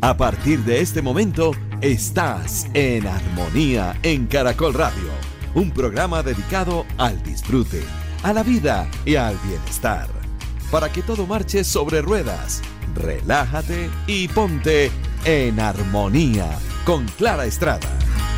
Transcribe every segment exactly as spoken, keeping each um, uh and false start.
A partir de este momento, estás en Armonía en Caracol Radio, un programa dedicado al disfrute, a la vida y al bienestar. Para que todo marche sobre ruedas, relájate y ponte en armonía con Clara Estrada.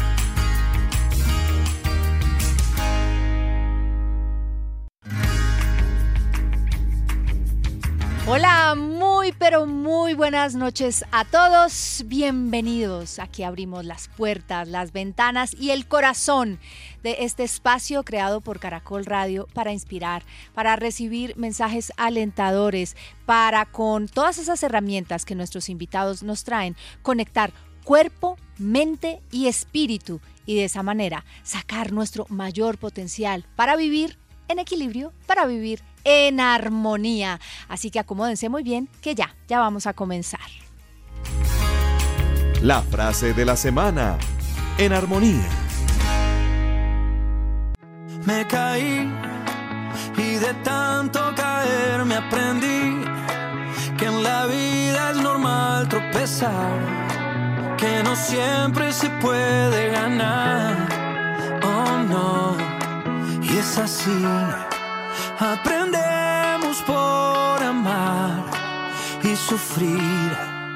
Hola, muy pero muy buenas noches a todos. Bienvenidos. Aquí abrimos las puertas, las ventanas y el corazón de este espacio creado por Caracol Radio para inspirar, para recibir mensajes alentadores, para con todas esas herramientas que nuestros invitados nos traen, conectar cuerpo, mente y espíritu y de esa manera sacar nuestro mayor potencial para vivir en equilibrio, para vivir en armonía. Así que acomódense muy bien, que ya, ya vamos a comenzar. La frase de la semana, en armonía. Me caí y de tanto caer me aprendí que en la vida es normal tropezar, que no siempre se puede ganar. Oh no, y es así. Aprendemos por amar y sufrir,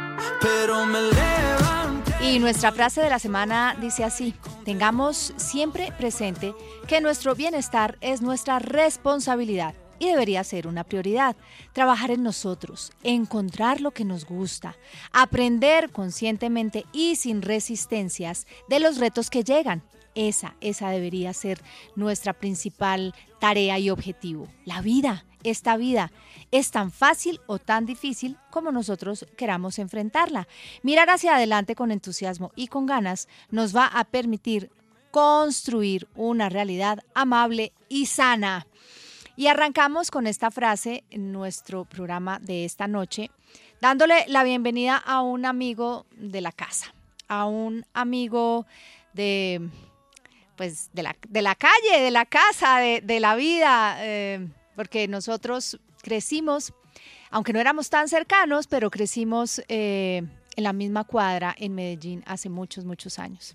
pero me levanté. Y nuestra frase de la semana dice así: tengamos siempre presente que nuestro bienestar es nuestra responsabilidad y debería ser una prioridad. Trabajar en nosotros, encontrar lo que nos gusta, aprender conscientemente y sin resistencias de los retos que llegan. Esa, esa debería ser nuestra principal tarea y objetivo. La vida, esta vida, es tan fácil o tan difícil como nosotros queramos enfrentarla. Mirar hacia adelante con entusiasmo y con ganas nos va a permitir construir una realidad amable y sana. Y arrancamos con esta frase en nuestro programa de esta noche, dándole la bienvenida a un amigo de la casa, a un amigo de... pues de la, de la calle, de la casa, de, de la vida, eh, porque nosotros crecimos, aunque no éramos tan cercanos, pero crecimos eh, en la misma cuadra en Medellín hace muchos, muchos años.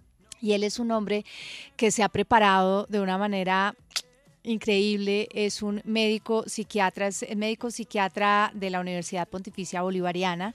Y él es un hombre que se ha preparado de una manera increíble, es un médico psiquiatra, es el médico psiquiatra de la Universidad Pontificia Bolivariana,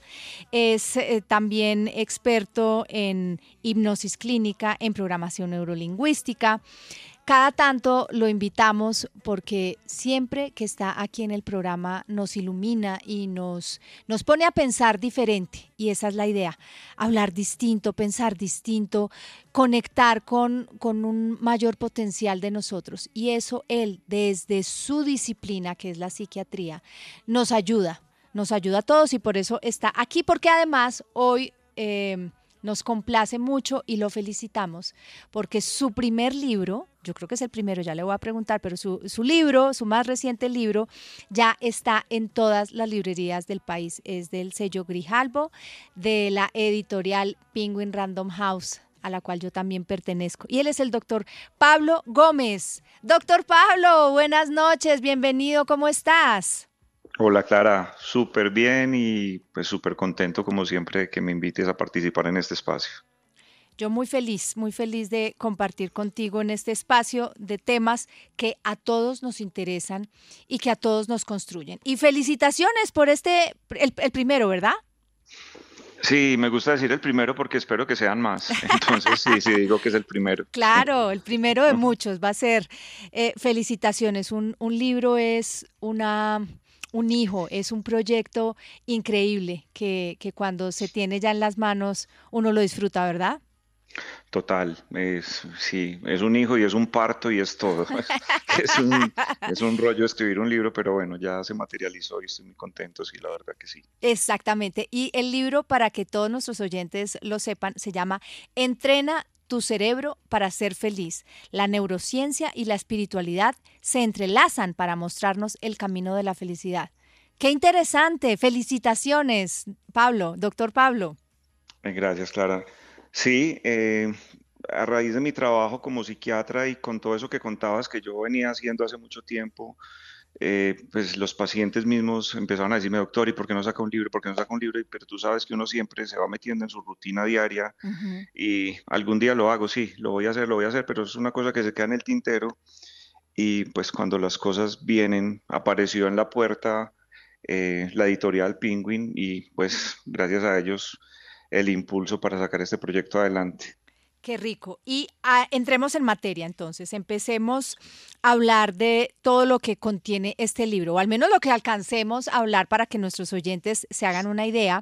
es eh, también experto en hipnosis clínica, en programación neurolingüística. Cada tanto lo invitamos porque siempre que está aquí en el programa nos ilumina y nos, nos pone a pensar diferente, y esa es la idea, hablar distinto, pensar distinto, conectar con, con un mayor potencial de nosotros, y eso él desde su disciplina, que es la psiquiatría, nos ayuda, nos ayuda a todos, y por eso está aquí, porque además hoy eh, nos complace mucho y lo felicitamos, porque su primer libro, yo creo que es el primero, ya le voy a preguntar, pero su, su libro, su más reciente libro, ya está en todas las librerías del país. Es del sello Grijalbo, de la editorial Penguin Random House, a la cual yo también pertenezco. Y él es el doctor Pablo Gómez. Doctor Pablo, buenas noches, bienvenido, ¿cómo estás? Hola Clara, súper bien y pues súper contento como siempre de que me invites a participar en este espacio. Yo muy feliz, muy feliz de compartir contigo en este espacio de temas que a todos nos interesan y que a todos nos construyen. Y felicitaciones por este, el, el primero, ¿verdad? Sí, me gusta decir el primero porque espero que sean más. Entonces sí, sí digo que es el primero. Claro, el primero de muchos va a ser. Eh, felicitaciones, un, un libro es una... un hijo, es un proyecto increíble que, que cuando se tiene ya en las manos uno lo disfruta, ¿verdad? Total, es, sí, es un hijo y es un parto y es todo. Es un, es un rollo escribir un libro, pero bueno, ya se materializó y estoy muy contento, sí, la verdad que sí. Exactamente, y el libro, para que todos nuestros oyentes lo sepan, se llama Entrena tu cerebro para ser feliz. La neurociencia y la espiritualidad se entrelazan para mostrarnos el camino de la felicidad. ¡Qué interesante! Felicitaciones, Pablo, doctor Pablo. Gracias, Clara. Sí, eh, a raíz de mi trabajo como psiquiatra y con todo eso que contabas que yo venía haciendo hace mucho tiempo, eh, pues los pacientes mismos empezaron a decirme, doctor, ¿y por qué no saca un libro? ¿Por qué no saca un libro? Y, pero tú sabes que uno siempre se va metiendo en su rutina diaria Ujú. y algún día lo hago, sí, lo voy a hacer, lo voy a hacer, pero es una cosa que se queda en el tintero y pues cuando las cosas vienen, apareció en la puerta eh, la editorial Penguin y pues gracias a ellos el impulso para sacar este proyecto adelante. Qué rico. Y ah, entremos en materia entonces, empecemos a hablar de todo lo que contiene este libro, o al menos lo que alcancemos a hablar para que nuestros oyentes se hagan una idea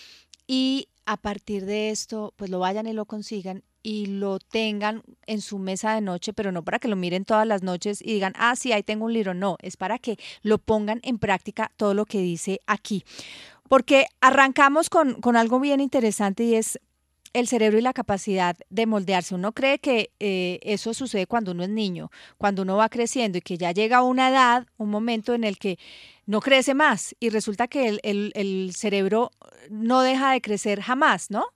y a partir de esto, pues lo vayan y lo consigan y lo tengan en su mesa de noche, pero no para que lo miren todas las noches y digan, ah, sí, ahí tengo un libro. No, es para que lo pongan en práctica todo lo que dice aquí. Porque arrancamos con, con algo bien interesante y es el cerebro y la capacidad de moldearse. Uno cree que eh, eso sucede cuando uno es niño, cuando uno va creciendo y que ya llega a una edad, un momento en el que no crece más y resulta que el, el, el cerebro no deja de crecer jamás, ¿no?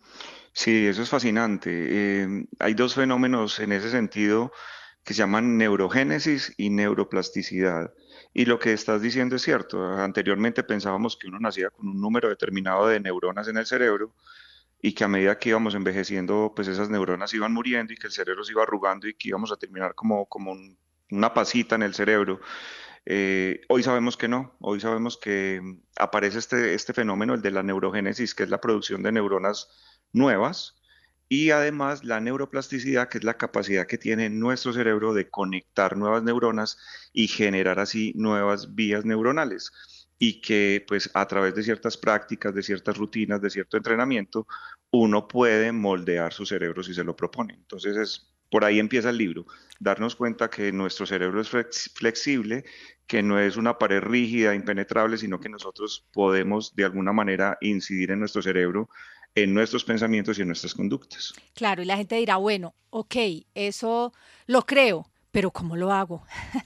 Sí, eso es fascinante. Eh, hay dos fenómenos en ese sentido que se llaman neurogénesis y neuroplasticidad. Y lo que estás diciendo es cierto. Anteriormente pensábamos que uno nacía con un número determinado de neuronas en el cerebro y que a medida que íbamos envejeciendo, pues esas neuronas iban muriendo y que el cerebro se iba arrugando y que íbamos a terminar como, como un- una pasita en el cerebro. Eh, hoy sabemos que no, hoy sabemos que mm, aparece este, este fenómeno, el de la neurogénesis, que es la producción de neuronas nuevas, y además la neuroplasticidad, que es la capacidad que tiene nuestro cerebro de conectar nuevas neuronas y generar así nuevas vías neuronales. Y que pues a través de ciertas prácticas, de ciertas rutinas, de cierto entrenamiento, uno puede moldear su cerebro si se lo propone. Entonces es, por ahí empieza el libro, darnos cuenta que nuestro cerebro es flex- flexible, que no es una pared rígida, impenetrable, sino que nosotros podemos de alguna manera incidir en nuestro cerebro, en nuestros pensamientos y en nuestras conductas. Claro, y la gente dirá, bueno, ok, eso lo creo, pero ¿cómo lo hago?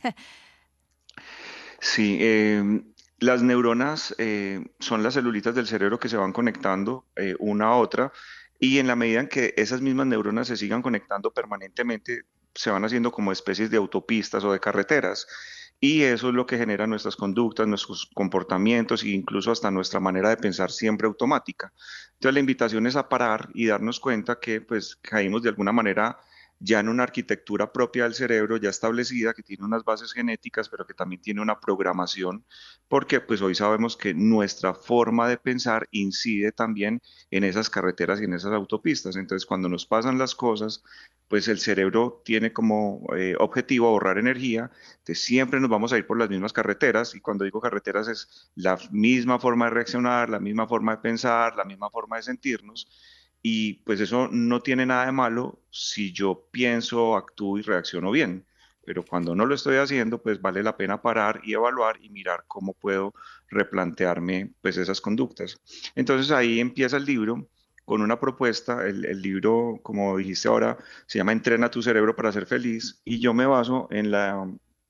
Sí, eh, las neuronas eh, son las celulitas del cerebro que se van conectando eh, una a otra y en la medida en que esas mismas neuronas se sigan conectando permanentemente, se van haciendo como especies de autopistas o de carreteras. Y eso es lo que genera nuestras conductas, nuestros comportamientos e incluso hasta nuestra manera de pensar siempre automática. Entonces la invitación es a parar y darnos cuenta que pues caímos de alguna manera ya en una arquitectura propia del cerebro ya establecida, que tiene unas bases genéticas, pero que también tiene una programación, porque pues hoy sabemos que nuestra forma de pensar incide también en esas carreteras y en esas autopistas. Entonces, cuando nos pasan las cosas, pues el cerebro tiene como eh, objetivo ahorrar energía, entonces siempre nos vamos a ir por las mismas carreteras, y cuando digo carreteras es la misma forma de reaccionar, la misma forma de pensar, la misma forma de sentirnos, y pues eso no tiene nada de malo si yo pienso, actúo y reacciono bien. Pero cuando no lo estoy haciendo, pues vale la pena parar y evaluar y mirar cómo puedo replantearme pues esas conductas. Entonces ahí empieza el libro con una propuesta. El, el libro, como dijiste ahora, se llama Entrena tu cerebro para ser feliz y yo me baso en la,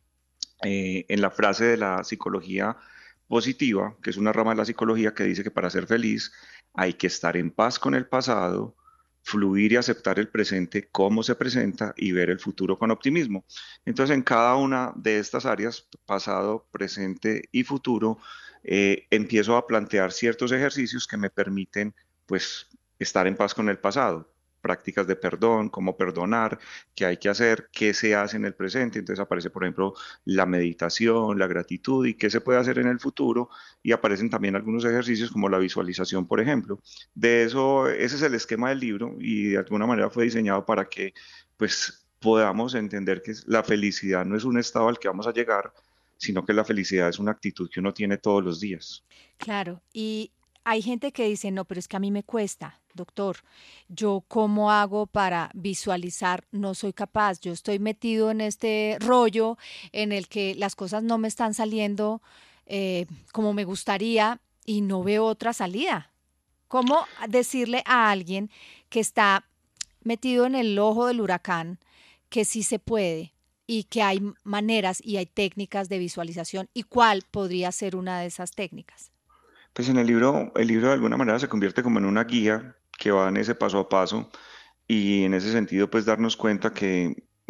eh, en la frase de la psicología positiva, que es una rama de la psicología que dice que para ser feliz hay que estar en paz con el pasado, fluir y aceptar el presente como se presenta y ver el futuro con optimismo. Entonces, en cada una de estas áreas, pasado, presente y futuro, eh, empiezo a plantear ciertos ejercicios que me permiten, pues, estar en paz con el pasado. Prácticas de perdón, cómo perdonar, qué hay que hacer, qué se hace en el presente. Entonces aparece, por ejemplo, la meditación, la gratitud y qué se puede hacer en el futuro. Y aparecen también algunos ejercicios como la visualización, por ejemplo. De eso, ese es el esquema del libro y de alguna manera fue diseñado para que pues podamos entender que la felicidad no es un estado al que vamos a llegar, sino que la felicidad es una actitud que uno tiene todos los días. Claro, y hay gente que dice, no, pero es que a mí me cuesta, doctor. Yo, ¿cómo hago para visualizar? No soy capaz. Yo estoy metido en este rollo en el que las cosas no me están saliendo eh, como me gustaría y no veo otra salida. ¿Cómo decirle a alguien que está metido en el ojo del huracán que sí se puede y que hay maneras y hay técnicas de visualización y cuál podría ser una de esas técnicas? Pues en el libro, el libro de alguna manera se convierte como en una guía que va en ese paso a paso y en ese sentido pues darnos cuenta que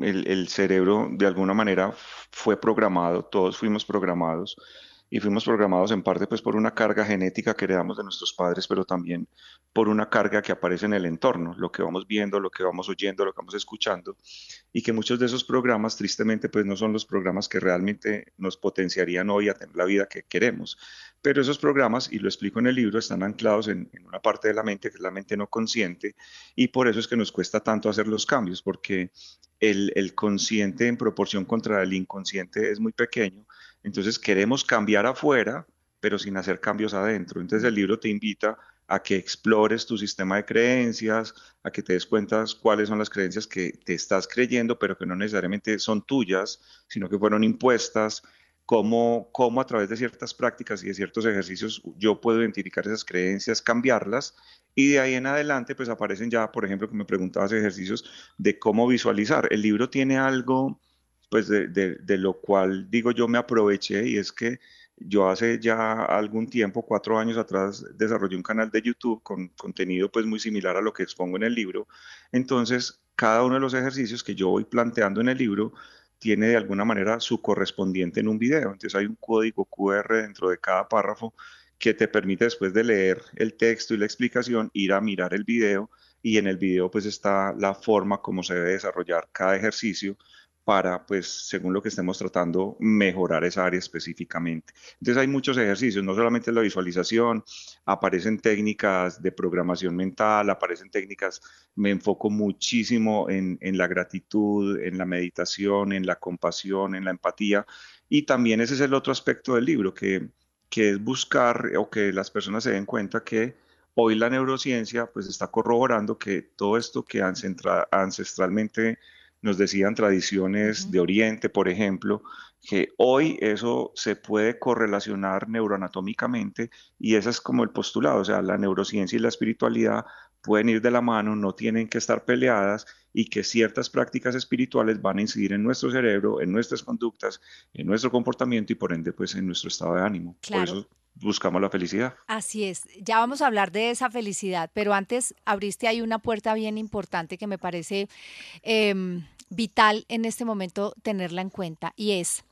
el, el cerebro de alguna manera fue programado, todos fuimos programados y fuimos programados en parte pues por una carga genética que heredamos de nuestros padres, pero también por una carga que aparece en el entorno, lo que vamos viendo, lo que vamos oyendo, lo que vamos escuchando, y que muchos de esos programas tristemente pues no son los programas que realmente nos potenciarían hoy a tener la vida que queremos. Pero esos programas, y lo explico en el libro, están anclados en, en una parte de la mente que es la mente no consciente, y por eso es que nos cuesta tanto hacer los cambios, porque el, el consciente en proporción contra el inconsciente es muy pequeño. Entonces queremos cambiar afuera, pero sin hacer cambios adentro. Entonces el libro te invita a que explores tu sistema de creencias, a que te des cuenta cuáles son las creencias que te estás creyendo, pero que no necesariamente son tuyas, sino que fueron impuestas, cómo, cómo a través de ciertas prácticas y de ciertos ejercicios yo puedo identificar esas creencias, cambiarlas, y de ahí en adelante pues aparecen ya, por ejemplo, que me preguntabas ejercicios de cómo visualizar. El libro tiene algo pues de, de, de lo cual digo yo me aproveché, y es que yo hace ya algún tiempo, cuatro años atrás, desarrollé un canal de YouTube con contenido pues muy similar a lo que expongo en el libro. Entonces, cada uno de los ejercicios que yo voy planteando en el libro tiene de alguna manera su correspondiente en un video. Entonces hay un código Q R dentro de cada párrafo que te permite, después de leer el texto y la explicación, ir a mirar el video, y en el video pues está la forma como se debe desarrollar cada ejercicio para, pues, según lo que estemos tratando, mejorar esa área específicamente. Entonces hay muchos ejercicios, no solamente la visualización, aparecen técnicas de programación mental, aparecen técnicas, me enfoco muchísimo en, en la gratitud, en la meditación, en la compasión, en la empatía, y también ese es el otro aspecto del libro, que, que es buscar o que las personas se den cuenta que hoy la neurociencia pues está corroborando que todo esto que ancestra- ancestralmente nos decían tradiciones Ujú. de Oriente, por ejemplo, que hoy eso se puede correlacionar neuroanatómicamente, y ese es como el postulado, o sea, la neurociencia y la espiritualidad pueden ir de la mano, no tienen que estar peleadas, y que ciertas prácticas espirituales van a incidir en nuestro cerebro, en nuestras conductas, en nuestro comportamiento y por ende pues en nuestro estado de ánimo. Por Claro, eso buscamos la felicidad. así es. Ya vamos a hablar de esa felicidad, pero antes abriste ahí una puerta bien importante que me parece em, vital en este momento tenerla en cuenta, y es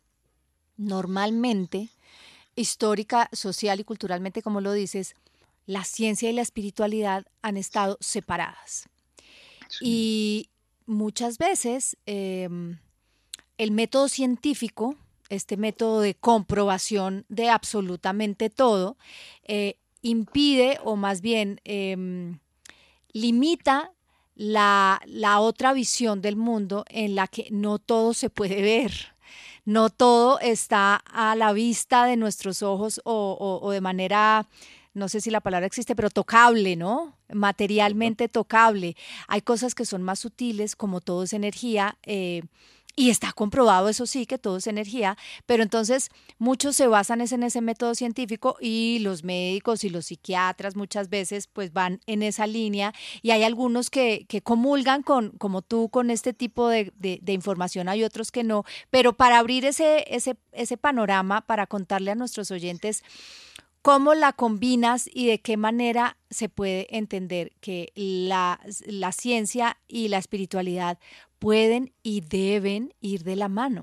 normalmente, histórica, social y culturalmente, como lo dices, la ciencia y la espiritualidad han estado separadas. Sí. Y muchas veces em, el método científico, este método de comprobación de absolutamente todo, eh, impide o más bien em, limita la, la otra visión del mundo en la que no todo se puede ver. No todo está a la vista de nuestros ojos o, o- o de manera, no sé si la palabra existe, pero tocable, ¿no? Ujú. Materialmente tocable. Hay cosas que son más sutiles, como todo es energía, eh, y está comprobado, eso sí, que todo es energía, pero entonces muchos se basan es en ese método científico, y los médicos y los psiquiatras muchas veces pues van en esa línea, y hay algunos que, que comulgan con, como tú, con este tipo de, de- de información, hay otros que no, pero para abrir ese, ese, ese panorama, para contarle a nuestros oyentes cómo la combinas y de qué manera se puede entender que la, la ciencia y la espiritualidad pueden y deben ir de la mano.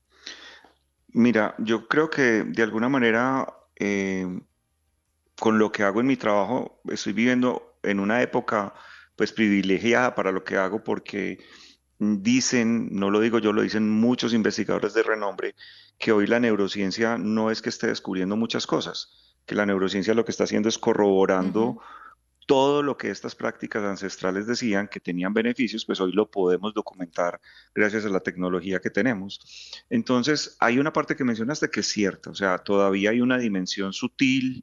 Mira, yo creo que de alguna manera, eh, con lo que hago en mi trabajo, estoy viviendo en una época pues privilegiada para lo que hago, porque dicen, no lo digo yo, lo dicen muchos investigadores de renombre, que hoy la neurociencia no es que esté descubriendo muchas cosas, que la neurociencia lo que está haciendo es corroborando Ujú. todo lo que estas prácticas ancestrales decían que tenían beneficios, pues hoy lo podemos documentar gracias a la tecnología que tenemos. Entonces, hay una parte que mencionaste que es cierta, o sea, todavía hay una dimensión sutil,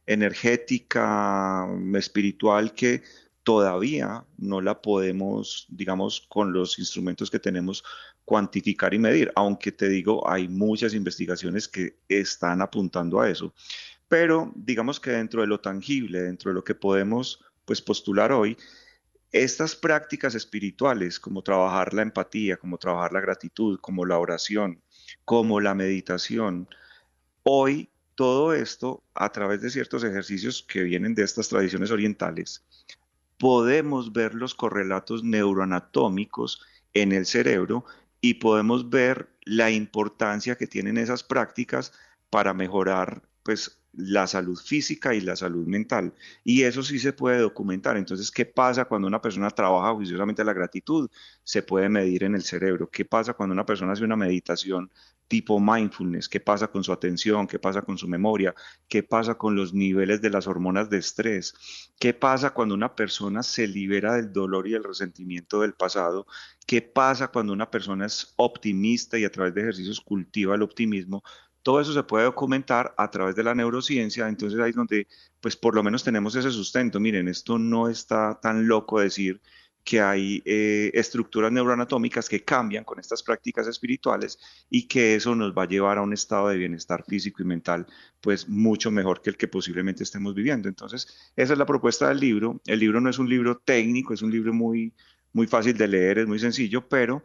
energética, espiritual, que todavía no la podemos, digamos, con los instrumentos que tenemos, cuantificar y medir, aunque te digo, hay muchas investigaciones que están apuntando a eso. Pero digamos que dentro de lo tangible, dentro de lo que podemos pues postular hoy, estas prácticas espirituales, como trabajar la empatía, como trabajar la gratitud, como la oración, como la meditación, hoy todo esto a través de ciertos ejercicios que vienen de estas tradiciones orientales, podemos ver los correlatos neuroanatómicos en el cerebro, y podemos ver la importancia que tienen esas prácticas para mejorar, pues, la salud física y la salud mental. Y eso sí se puede documentar. Entonces, ¿qué pasa cuando una persona trabaja juiciosamente la gratitud? Se puede medir en el cerebro. ¿Qué pasa cuando una persona hace una meditación tipo mindfulness? ¿Qué pasa con su atención? ¿Qué pasa con su memoria? ¿Qué pasa con los niveles de las hormonas de estrés? ¿Qué pasa cuando una persona se libera del dolor y el resentimiento del pasado? ¿Qué pasa cuando una persona es optimista y a través de ejercicios cultiva el optimismo? Todo eso se puede documentar a través de la neurociencia, entonces ahí es donde, pues por lo menos tenemos ese sustento. Miren, esto no está tan loco decir que hay eh, estructuras neuroanatómicas que cambian con estas prácticas espirituales y que eso nos va a llevar a un estado de bienestar físico y mental, pues mucho mejor que el que posiblemente estemos viviendo. Entonces, esa es la propuesta del libro. El libro no es un libro técnico, es un libro muy, muy fácil de leer, es muy sencillo, pero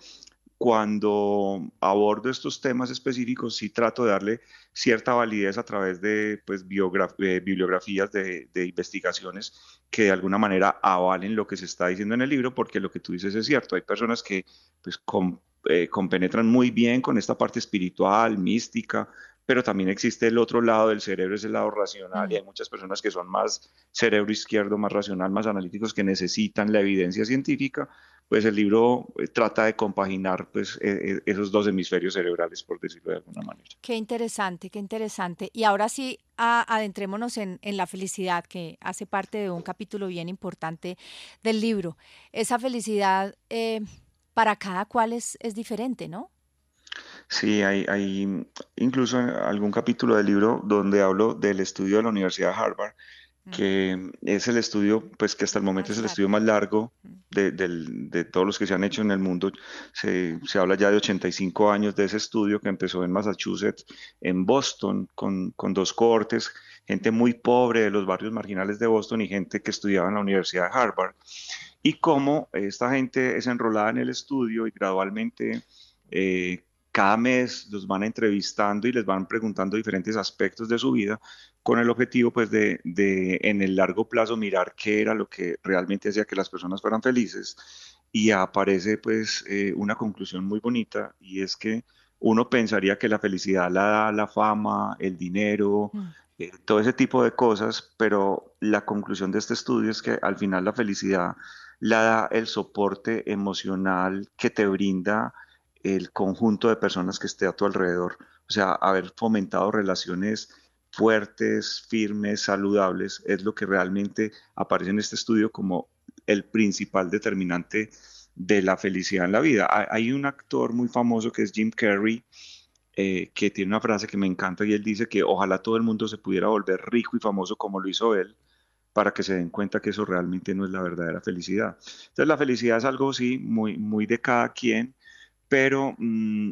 cuando abordo estos temas específicos, sí trato de darle cierta validez a través de pues, biogra- eh, bibliografías de, de investigaciones que de alguna manera avalen lo que se está diciendo en el libro, porque lo que tú dices es cierto. Hay personas que pues, com- eh, compenetran muy bien con esta parte espiritual, mística, pero también existe el otro lado del cerebro, es el lado racional, y Mm. hay muchas personas que son más cerebro izquierdo, más racional, más analíticos, que necesitan la evidencia científica. Pues el libro eh, trata de compaginar pues, eh, eh, esos dos hemisferios cerebrales, por decirlo de alguna manera. Qué interesante, qué interesante. Y ahora sí, a- adentrémonos en, en la felicidad, que hace parte de un capítulo bien importante del libro. Esa felicidad eh, para cada cual es, es diferente, ¿no? Sí, hay, hay incluso algún capítulo del libro donde hablo del estudio de la Universidad de Harvard, Mm. que es el estudio, pues que hasta el momento Más es el estudio largo. más largo Mm. de, del- de todos los que se han hecho en el mundo. Se, se habla ya de ochenta y cinco años de ese estudio que empezó en Massachusetts, en Boston, con, con dos cohortes, gente muy pobre de los barrios marginales de Boston y gente que estudiaba en la Universidad de Harvard. Y cómo esta gente es enrolada en el estudio y gradualmente eh, cada mes los van entrevistando y les van preguntando diferentes aspectos de su vida con el objetivo pues de, de en el largo plazo mirar qué era lo que realmente hacía que las personas fueran felices y aparece pues eh, una conclusión muy bonita y es que uno pensaría que la felicidad la da la fama, el dinero, Mm. eh, todo ese tipo de cosas, pero la conclusión de este estudio es que al final la felicidad la da el soporte emocional que te brinda el conjunto de personas que esté a tu alrededor. O sea, haber fomentado relaciones fuertes, firmes, saludables, es lo que realmente aparece en este estudio como el principal determinante de la felicidad en la vida. Hay, hay un actor muy famoso que es Jim Carrey, eh, que tiene una frase que me encanta y él dice que ojalá todo el mundo se pudiera volver rico y famoso como lo hizo él, para que se den cuenta que eso realmente no es la verdadera felicidad. Entonces la felicidad es algo, sí, muy, muy de cada quien, pero mm,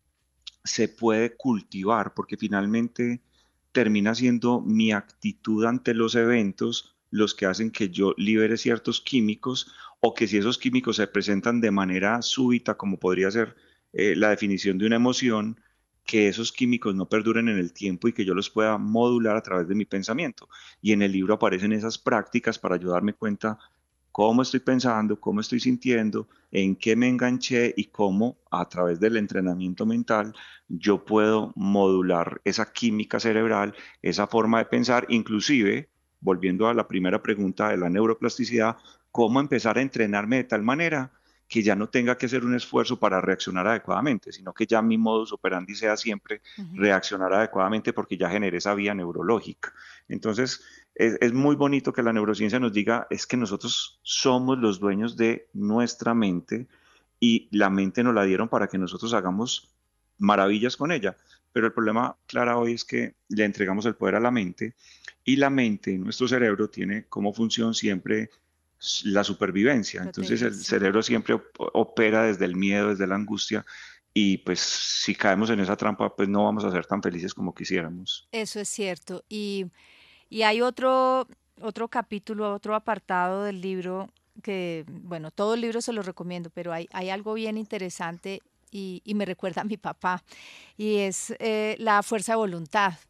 se puede cultivar porque finalmente termina siendo mi actitud ante los eventos los que hacen que yo libere ciertos químicos o que si esos químicos se presentan de manera súbita, como podría ser eh, la definición de una emoción, que esos químicos no perduren en el tiempo y que yo los pueda modular a través de mi pensamiento. Y en el libro aparecen esas prácticas para yo darme cuenta cómo estoy pensando, cómo estoy sintiendo, en qué me enganché y cómo a través del entrenamiento mental yo puedo modular esa química cerebral, esa forma de pensar, inclusive, volviendo a la primera pregunta de la neuroplasticidad, cómo empezar a entrenarme de tal manera que ya no tenga que hacer un esfuerzo para reaccionar adecuadamente, sino que ya mi modus operandi sea siempre Ujú. reaccionar adecuadamente porque ya generé esa vía neurológica. Entonces, es, es muy bonito que la neurociencia nos diga, es que nosotros somos los dueños de nuestra mente y la mente nos la dieron para que nosotros hagamos maravillas con ella. Pero el problema, Clara, hoy es que le entregamos el poder a la mente y la mente, nuestro cerebro, tiene como función siempre la supervivencia. Entonces Proteger, el sí. cerebro siempre op- opera desde el miedo, desde la angustia y pues si caemos en esa trampa, pues no vamos a ser tan felices como quisiéramos. Eso es cierto. Y, y hay otro, otro capítulo, otro apartado del libro que, bueno, todo el libro se lo recomiendo, pero hay, hay algo bien interesante y, y me recuerda a mi papá, y es eh, la fuerza de voluntad.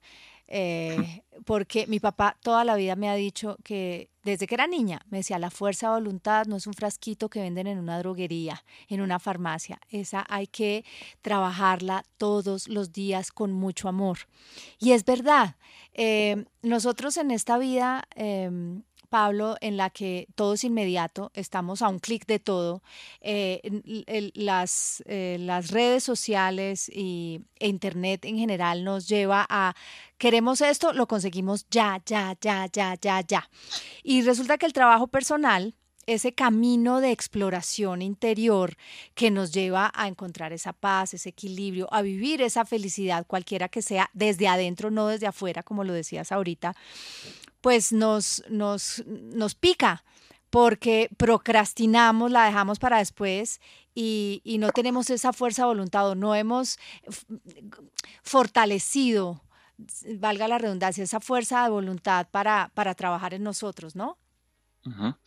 eh, porque mi papá toda la vida me ha dicho que desde que era niña, me decía, la fuerza de voluntad no es un frasquito que venden en una droguería, en una farmacia. Esa hay que trabajarla todos los días con mucho amor. Y es verdad, eh, nosotros en esta vida, eh, Pablo, en la que todo es inmediato, estamos a un clic de todo, eh, el- el- las, eh, las redes sociales y, e Internet en general nos lleva a, queremos esto, lo conseguimos ya, ya, ya, ya, ya, ya. Y resulta que el trabajo personal, ese camino de exploración interior que nos lleva a encontrar esa paz, ese equilibrio, a vivir esa felicidad, cualquiera que sea, desde adentro, no desde afuera, como lo decías ahorita, pues nos, nos, nos pica porque procrastinamos, la dejamos para después y, y no tenemos esa fuerza de voluntad, o no hemos f- fortalecido, valga la redundancia, esa fuerza de voluntad para, para trabajar en nosotros, ¿no? Ujú.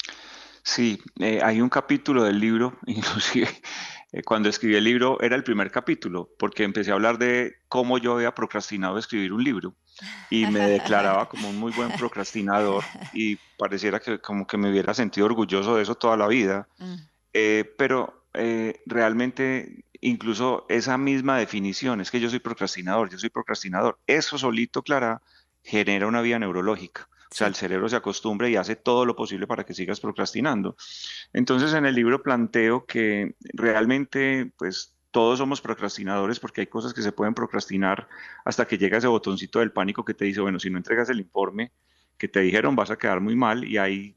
Sí, eh, hay un capítulo del libro, inclusive eh, cuando escribí el libro era el primer capítulo, porque empecé a hablar de cómo yo había procrastinado escribir un libro y me declaraba como un muy buen procrastinador y pareciera que como que me hubiera sentido orgulloso de eso toda la vida. Mm, Eh, pero eh, realmente incluso esa misma definición, es que yo soy procrastinador, yo soy procrastinador, eso solito, Clara, genera una vía neurológica. O sea, el sí. cerebro se acostumbra y hace todo lo posible para que sigas procrastinando. Entonces, en el libro planteo que realmente, pues, todos somos procrastinadores porque hay cosas que se pueden procrastinar hasta que llega ese botoncito del pánico que te dice, bueno, si no entregas el informe que te dijeron, vas a quedar muy mal y ahí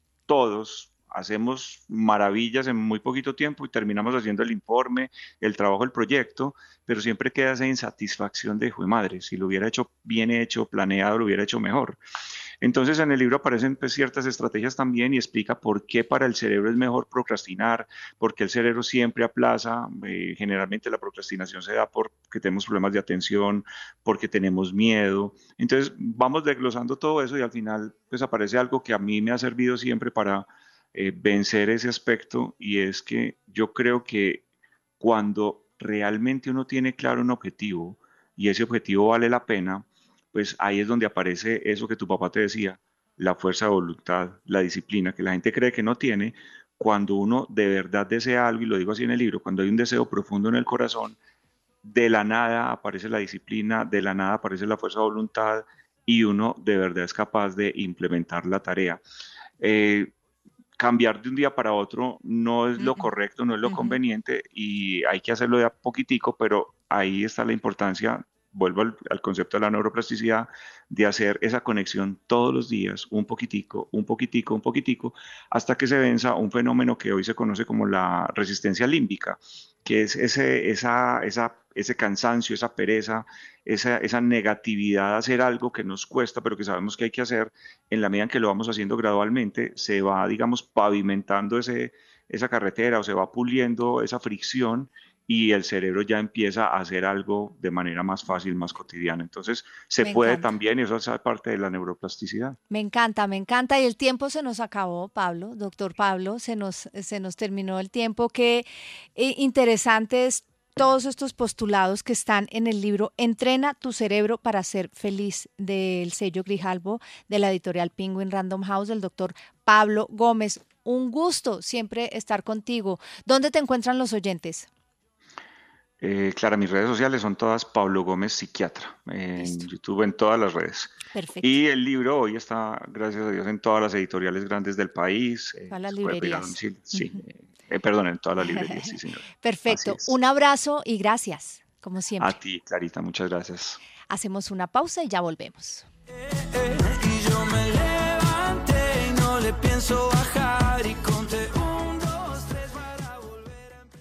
todos hacemos maravillas en muy poquito tiempo y terminamos haciendo el informe, el trabajo, el proyecto, pero siempre queda esa insatisfacción de, "Jue madre, si lo hubiera hecho bien hecho, planeado, lo hubiera hecho mejor". Entonces en el libro aparecen pues, ciertas estrategias también y explica por qué para el cerebro es mejor procrastinar, por qué el cerebro siempre aplaza. Eh, generalmente la procrastinación se da porque tenemos problemas de atención, porque tenemos miedo. Entonces vamos desglosando todo eso y al final pues aparece algo que a mí me ha servido siempre para eh, vencer ese aspecto y es que yo creo que cuando realmente uno tiene claro un objetivo y ese objetivo vale la pena, pues ahí es donde aparece eso que tu papá te decía, la fuerza de voluntad, la disciplina, que la gente cree que no tiene. Cuando uno de verdad desea algo, y lo digo así en el libro, cuando hay un deseo profundo en el corazón, de la nada aparece la disciplina, de la nada aparece la fuerza de voluntad y uno de verdad es capaz de implementar la tarea. Eh, Cambiar de un día para otro no es Mm, lo mm, correcto, no es lo ujú. conveniente y hay que hacerlo de a poquitico, pero ahí está la importancia, vuelvo al, al concepto de la neuroplasticidad, de hacer esa conexión todos los días, un poquitico, un poquitico, un poquitico, hasta que se venza un fenómeno que hoy se conoce como la resistencia límbica, que es ese, esa, esa, ese cansancio, esa pereza, esa, esa negatividad a hacer algo que nos cuesta, pero que sabemos que hay que hacer. En la medida en que lo vamos haciendo gradualmente, se va, digamos, pavimentando ese, esa carretera o se va puliendo esa fricción y el cerebro ya empieza a hacer algo de manera más fácil, más cotidiana. Entonces, se Me puede encanta. también, y eso es parte de la neuroplasticidad. Me encanta, me encanta. Y el tiempo se nos acabó, Pablo, doctor Pablo, se nos, se nos terminó el tiempo. Qué eh, interesantes todos estos postulados que están en el libro Entrena tu cerebro para ser feliz, del sello Grijalbo, de la editorial Penguin Random House, del doctor Pablo Gómez. Un gusto siempre estar contigo. ¿Dónde te encuentran los oyentes? Eh, Clara, mis redes sociales son todas Pablo Gómez Psiquiatra, en Listo, YouTube, en todas las redes. perfecto. Y el libro hoy está, gracias a Dios, en todas las editoriales grandes del país. Eh, Todas las se puede pedir a librerías. domicilio, sí, Ujú. eh, eh, perdón, en todas las librerías, sí, señor. Así Perfecto. es. Un abrazo y gracias, como A siempre. ti, Clarita, muchas gracias. Hacemos una pausa y ya volvemos. Y yo me levanté y no le pienso